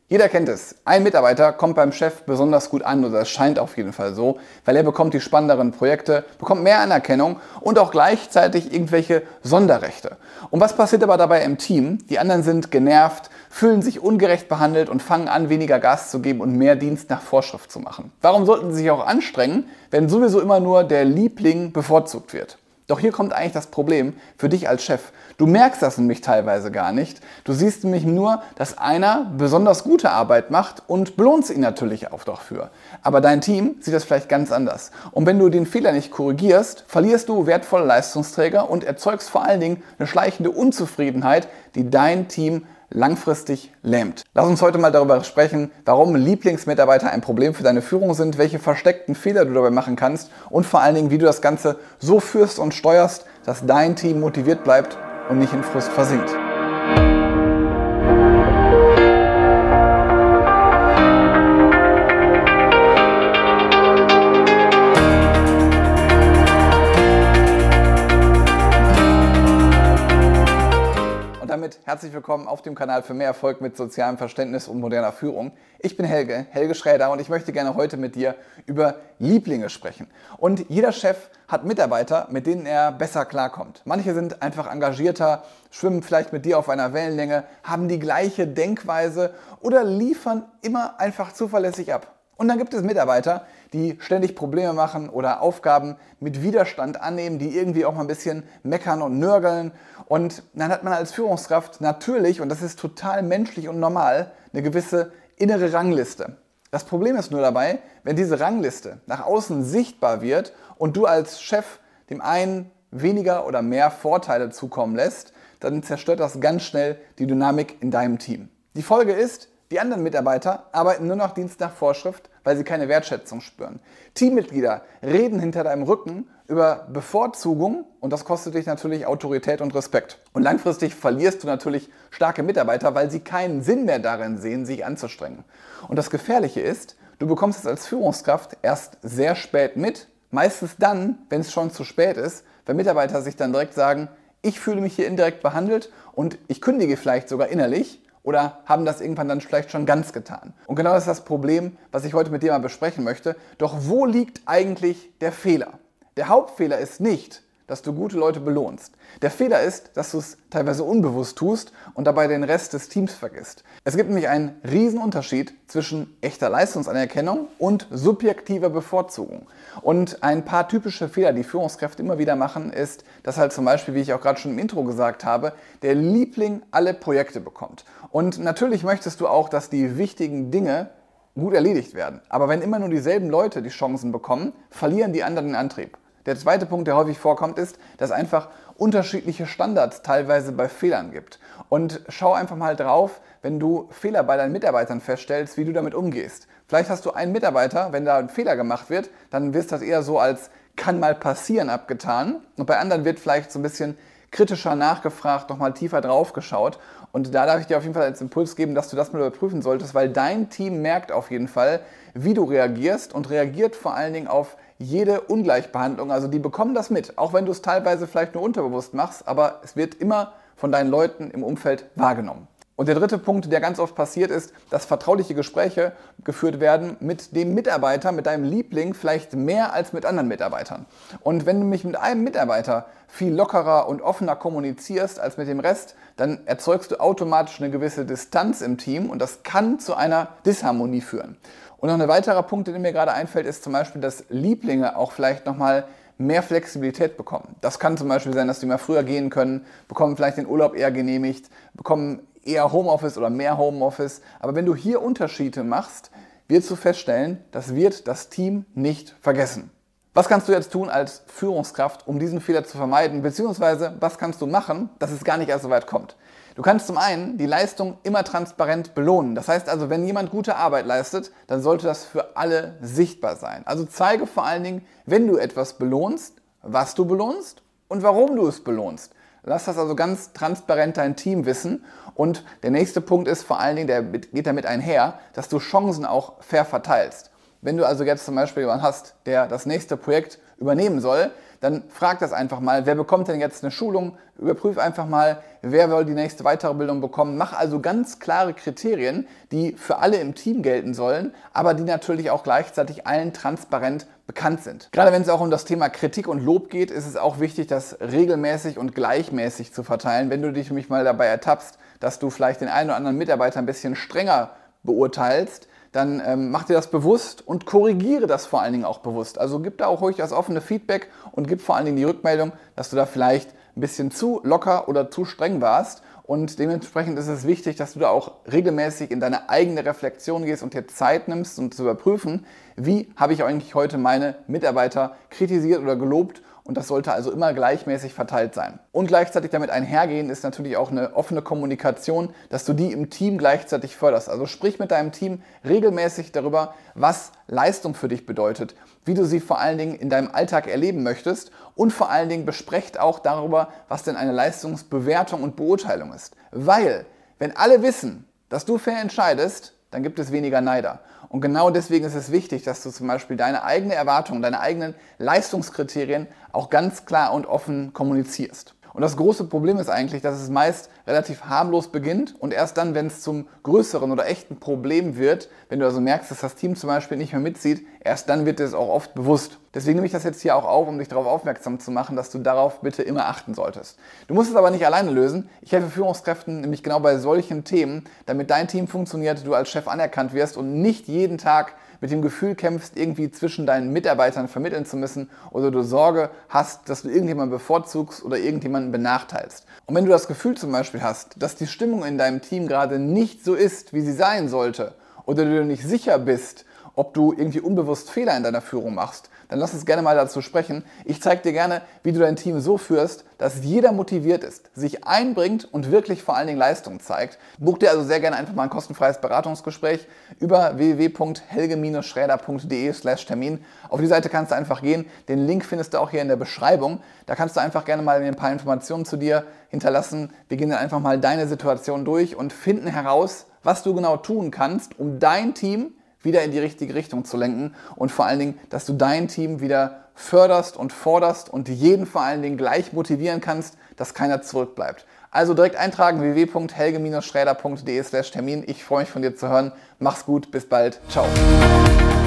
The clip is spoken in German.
Jeder kennt es. Ein Mitarbeiter kommt beim Chef besonders gut an, oder es scheint auf jeden Fall so, weil er bekommt die spannenderen Projekte, bekommt mehr Anerkennung und auch gleichzeitig irgendwelche Sonderrechte. Und was passiert aber dabei im Team? Die anderen sind genervt, fühlen sich ungerecht behandelt und fangen an, weniger Gas zu geben und mehr Dienst nach Vorschrift zu machen. Warum sollten sie sich auch anstrengen, wenn sowieso immer nur der Liebling bevorzugt wird? Doch hier kommt eigentlich das Problem für dich als Chef. Du merkst das nämlich teilweise gar nicht. Du siehst nämlich nur, dass einer besonders gute Arbeit macht und belohnst ihn natürlich auch dafür. Aber dein Team sieht das vielleicht ganz anders. Und wenn du den Fehler nicht korrigierst, verlierst du wertvolle Leistungsträger und erzeugst vor allen Dingen eine schleichende Unzufriedenheit, die dein Team langfristig lähmt. Lass uns heute mal darüber sprechen, warum Lieblingsmitarbeiter ein Problem für deine Führung sind, welche versteckten Fehler du dabei machen kannst und vor allen Dingen, wie du das Ganze so führst und steuerst, dass dein Team motiviert bleibt und nicht in Frust versinkt. Herzlich willkommen auf dem Kanal für mehr Erfolg mit sozialem Verständnis und moderner Führung. Ich bin Helge Schräder, und ich möchte gerne heute mit dir über Lieblinge sprechen. Und jeder Chef hat Mitarbeiter, mit denen er besser klarkommt. Manche sind einfach engagierter, schwimmen vielleicht mit dir auf einer Wellenlänge, haben die gleiche Denkweise oder liefern immer einfach zuverlässig ab. Und dann gibt es Mitarbeiter, die ständig Probleme machen oder Aufgaben mit Widerstand annehmen, die irgendwie auch mal ein bisschen meckern und nörgeln. Und dann hat man als Führungskraft natürlich, und das ist total menschlich und normal, eine gewisse innere Rangliste. Das Problem ist nur dabei, wenn diese Rangliste nach außen sichtbar wird und du als Chef dem einen weniger oder mehr Vorteile zukommen lässt, dann zerstört das ganz schnell die Dynamik in deinem Team. Die Folge ist, die anderen Mitarbeiter arbeiten nur noch Dienst nach Vorschrift, weil sie keine Wertschätzung spüren. Teammitglieder reden hinter deinem Rücken über Bevorzugung, und das kostet dich natürlich Autorität und Respekt. Und langfristig verlierst du natürlich starke Mitarbeiter, weil sie keinen Sinn mehr darin sehen, sich anzustrengen. Und das Gefährliche ist, du bekommst es als Führungskraft erst sehr spät mit, meistens dann, wenn es schon zu spät ist, wenn Mitarbeiter sich dann direkt sagen, ich fühle mich hier indirekt behandelt und ich kündige vielleicht sogar innerlich, oder haben das irgendwann dann vielleicht schon ganz getan. Und genau das ist das Problem, was ich heute mit dir mal besprechen möchte. Doch wo liegt eigentlich der Fehler? Der Hauptfehler ist nicht, dass du gute Leute belohnst. Der Fehler ist, dass du es teilweise unbewusst tust und dabei den Rest des Teams vergisst. Es gibt nämlich einen riesen Unterschied zwischen echter Leistungsanerkennung und subjektiver Bevorzugung. Und ein paar typische Fehler, die Führungskräfte immer wieder machen, ist, dass halt zum Beispiel, wie ich auch gerade schon im Intro gesagt habe, der Liebling alle Projekte bekommt. Und natürlich möchtest du auch, dass die wichtigen Dinge gut erledigt werden. Aber wenn immer nur dieselben Leute die Chancen bekommen, verlieren die anderen den Antrieb. Der zweite Punkt, der häufig vorkommt, ist, dass es einfach unterschiedliche Standards teilweise bei Fehlern gibt. Und schau einfach mal drauf, wenn du Fehler bei deinen Mitarbeitern feststellst, wie du damit umgehst. Vielleicht hast du einen Mitarbeiter, wenn da ein Fehler gemacht wird, dann wirst das eher so als kann mal passieren abgetan. Und bei anderen wird vielleicht so ein bisschen kritischer nachgefragt, nochmal tiefer drauf geschaut. Und da darf ich dir auf jeden Fall als Impuls geben, dass du das mal überprüfen solltest, weil dein Team merkt auf jeden Fall, wie du reagierst, und reagiert vor allen Dingen auf jede Ungleichbehandlung. Also die bekommen das mit, auch wenn du es teilweise vielleicht nur unterbewusst machst, aber es wird immer von deinen Leuten im Umfeld wahrgenommen. Und der dritte Punkt, der ganz oft passiert, ist, dass vertrauliche Gespräche geführt werden mit dem Mitarbeiter, mit deinem Liebling, vielleicht mehr als mit anderen Mitarbeitern. Und wenn du mich mit einem Mitarbeiter viel lockerer und offener kommunizierst als mit dem Rest, dann erzeugst du automatisch eine gewisse Distanz im Team, und das kann zu einer Disharmonie führen. Und noch ein weiterer Punkt, der mir gerade einfällt, ist zum Beispiel, dass Lieblinge auch vielleicht nochmal mehr Flexibilität bekommen. Das kann zum Beispiel sein, dass die mal früher gehen können, bekommen vielleicht den Urlaub eher genehmigt, bekommen eher Homeoffice oder mehr Homeoffice. Aber wenn du hier Unterschiede machst, wirst du feststellen, das wird das Team nicht vergessen. Was kannst du jetzt tun als Führungskraft, um diesen Fehler zu vermeiden? Beziehungsweise, was kannst du machen, dass es gar nicht erst so weit kommt? Du kannst zum einen die Leistung immer transparent belohnen. Das heißt also, wenn jemand gute Arbeit leistet, dann sollte das für alle sichtbar sein. Also zeige vor allen Dingen, wenn du etwas belohnst, was du belohnst und warum du es belohnst. Lass das also ganz transparent dein Team wissen. Und der nächste Punkt ist vor allen Dingen, der geht damit einher, dass du Chancen auch fair verteilst. Wenn du also jetzt zum Beispiel jemanden hast, der das nächste Projekt übernehmen soll, dann frag das einfach mal, wer bekommt denn jetzt eine Schulung? Überprüf einfach mal, wer soll die nächste Weiterbildung bekommen. Mach also ganz klare Kriterien, die für alle im Team gelten sollen, aber die natürlich auch gleichzeitig allen transparent bekannt sind. Gerade wenn es auch um das Thema Kritik und Lob geht, ist es auch wichtig, das regelmäßig und gleichmäßig zu verteilen. Wenn du dich nämlich mal dabei ertappst, dass du vielleicht den einen oder anderen Mitarbeiter ein bisschen strenger beurteilst, dann mach dir das bewusst und korrigiere das vor allen Dingen auch bewusst. Also gib da auch ruhig das offene Feedback und gib vor allen Dingen die Rückmeldung, dass du da vielleicht ein bisschen zu locker oder zu streng warst. Und dementsprechend ist es wichtig, dass du da auch regelmäßig in deine eigene Reflexion gehst und dir Zeit nimmst, um zu überprüfen, wie habe ich eigentlich heute meine Mitarbeiter kritisiert oder gelobt. Und das sollte also immer gleichmäßig verteilt sein. Und gleichzeitig damit einhergehen ist natürlich auch eine offene Kommunikation, dass du die im Team gleichzeitig förderst. Also sprich mit deinem Team regelmäßig darüber, was Leistung für dich bedeutet, wie du sie vor allen Dingen in deinem Alltag erleben möchtest und vor allen Dingen besprecht auch darüber, was denn eine Leistungsbewertung und Beurteilung ist. Weil, wenn alle wissen, dass du fair entscheidest, dann gibt es weniger Neider. Und genau deswegen ist es wichtig, dass du zum Beispiel deine eigene Erwartung, deine eigenen Leistungskriterien auch ganz klar und offen kommunizierst. Und das große Problem ist eigentlich, dass es meist relativ harmlos beginnt und erst dann, wenn es zum größeren oder echten Problem wird, wenn du also merkst, dass das Team zum Beispiel nicht mehr mitzieht, erst dann wird dir das auch oft bewusst. Deswegen nehme ich das jetzt hier auch auf, um dich darauf aufmerksam zu machen, dass du darauf bitte immer achten solltest. Du musst es aber nicht alleine lösen. Ich helfe Führungskräften nämlich genau bei solchen Themen, damit dein Team funktioniert, du als Chef anerkannt wirst und nicht jeden Tag mit dem Gefühl kämpfst, irgendwie zwischen deinen Mitarbeitern vermitteln zu müssen oder du Sorge hast, dass du irgendjemanden bevorzugst oder irgendjemanden benachteilst. Und wenn du das Gefühl zum Beispiel hast, dass die Stimmung in deinem Team gerade nicht so ist, wie sie sein sollte, oder du dir nicht sicher bist, ob du irgendwie unbewusst Fehler in deiner Führung machst, dann lass uns gerne mal dazu sprechen. Ich zeige dir gerne, wie du dein Team so führst, dass jeder motiviert ist, sich einbringt und wirklich vor allen Dingen Leistung zeigt. Buch dir also sehr gerne einfach mal ein kostenfreies Beratungsgespräch über www.helge-schräder.de/Termin. Auf die Seite kannst du einfach gehen. Den Link findest du auch hier in der Beschreibung. Da kannst du einfach gerne mal ein paar Informationen zu dir hinterlassen. Wir gehen dann einfach mal deine Situation durch und finden heraus, was du genau tun kannst, um dein Team wieder in die richtige Richtung zu lenken und vor allen Dingen, dass du dein Team wieder förderst und forderst und jeden vor allen Dingen gleich motivieren kannst, dass keiner zurückbleibt. Also direkt eintragen www.helge-schräder.de/Termin. Ich freue mich von dir zu hören. Mach's gut, bis bald. Ciao.